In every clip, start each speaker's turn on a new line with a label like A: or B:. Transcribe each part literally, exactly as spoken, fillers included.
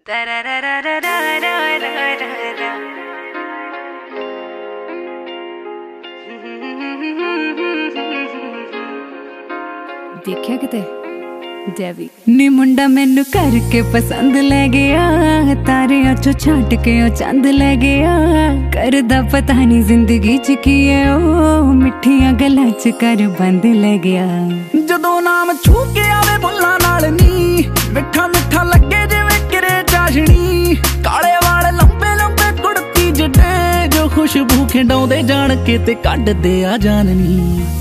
A: देखिया किते जैवी नी मुंडा मैनू करके पसंद ले गया, तारियां चो छाट के ओ चंद ले गया। करदा पता नहीं जिंदगी च की है ओ, मिठियां गल्लां च कर बंद ले गया।
B: जदों नाम छू के आवे बुल्लां नाल नी, मिठा मिठा लगे जिवें किरे चाशनी। काले वाल लंबे लंबे कुड़ती जड्डे, जो खुशबू खिंडाउंदे जान के ते कड्डदे आ जाननी।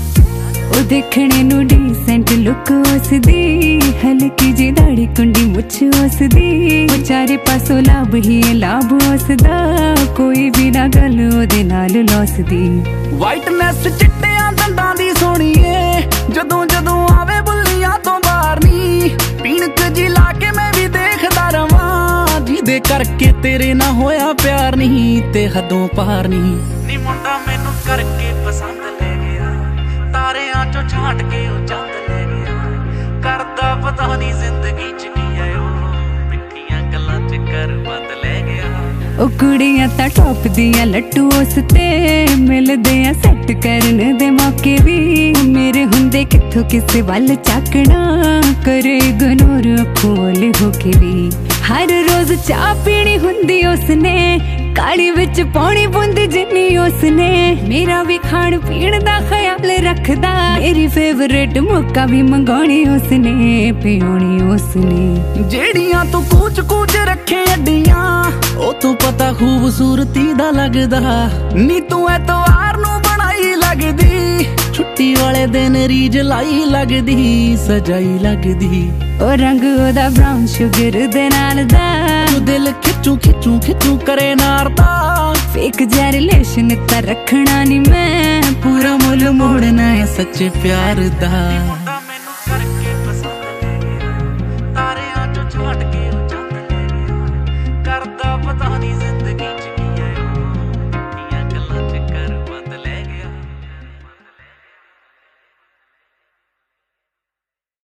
A: ओ देखने नू डिसेंट लुक उसदी, हल्की जी दाढ़ी कुंडी मुछ उसदी। ओ चारे पासों लाभ ही लाभ उसदा, कोई भी ना गल ओदे नाल लौसदी।
B: वाइटनेस चिट्टियां दंदां दी सोहणीए, जदों जदों आवे बुल्लियां तो बाहर नी। पीणक जी ला के मैं भी देखदा रवां, जिहदे करके तेरे ना होया प्यार नहीं ते हदों पार नहीं। नी मुंडा मैनू करके पसंद ले गया, तारियां चो छाट के ओ चंद ले गया। करदा पता नहीं जिंदगी च की है ओ, मिठियां गल्लां च कर बंद ले गया।
A: ओ कुड़ियां तां टॉप दियां लट्टू उस ते, मिलदे आ सैट करन दे मौके भी। मेरे हुंदे कित्थों किसे वल चाकना, करे इग्नोर अखों वाले होके भी। हर रोज चाह पीनी हुंदी उसने, काली विच पौनी बूंदी जिन्नी उसने। मेरा भी खाण पीण दा ख्याल रखदा, मेरी फेवरेट मुक्का भी मंगाउणी उसने, पियोणी उसने।
B: जेड़ियां तू कूच कूच रखे अड्डियां, ओ तू पता खूबसूरती दा लगदा। नी तू ऐतवार नू बनाई लगदी, छुट्टी वाले दिन रीज लाई लगदी, सजाई लगदी।
A: ओ रंग ओदा ब्राउन शुगर दे नाल दा,
B: दिल खिचू खिचू खिचू करे नार दा।
A: फेक जा रिलेशन ता रखना नी मैं, पूरा मुल मोड़ना है सच्चे प्यार दा।